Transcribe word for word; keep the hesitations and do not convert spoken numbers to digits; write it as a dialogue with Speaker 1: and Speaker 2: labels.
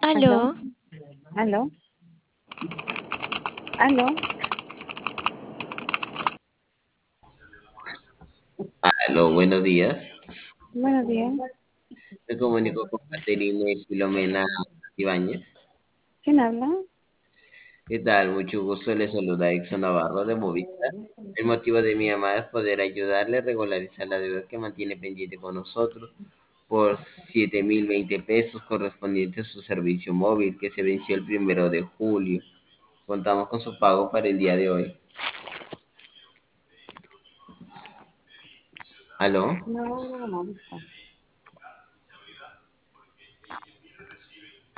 Speaker 1: Aló,
Speaker 2: Aló,
Speaker 1: aló, aló.
Speaker 3: Aló, buenos días.
Speaker 1: Buenos días.
Speaker 3: Me comunico con Caterine Filomena Ibáñez.
Speaker 1: ¿Quién habla?
Speaker 3: ¿Qué tal? Mucho gusto. Le saluda Exxon Navarro de Movistar. El motivo de mi llamada es poder ayudarle a regularizar la deuda que mantiene pendiente con nosotros por siete mil veinte pesos correspondiente a su servicio móvil que se venció el primero de julio. Contamos con su pago para el día de hoy. ¿Aló?
Speaker 1: No, no, no.